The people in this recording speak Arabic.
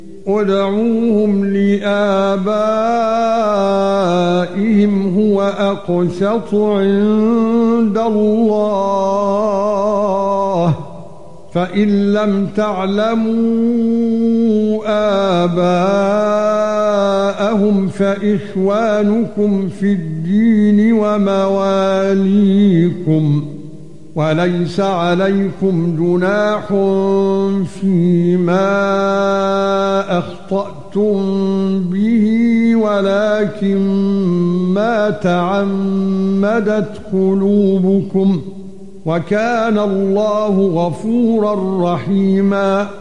ادعوهم لآبائهم هو أقسط عند الله فإن لم تعلموا آباءهم فإخوانكم في الدين ومواليكم وليس عليكم جناح فيما أخطأتم به ولكن ما تعمدت قلوبكم وكان الله غفورا رحيما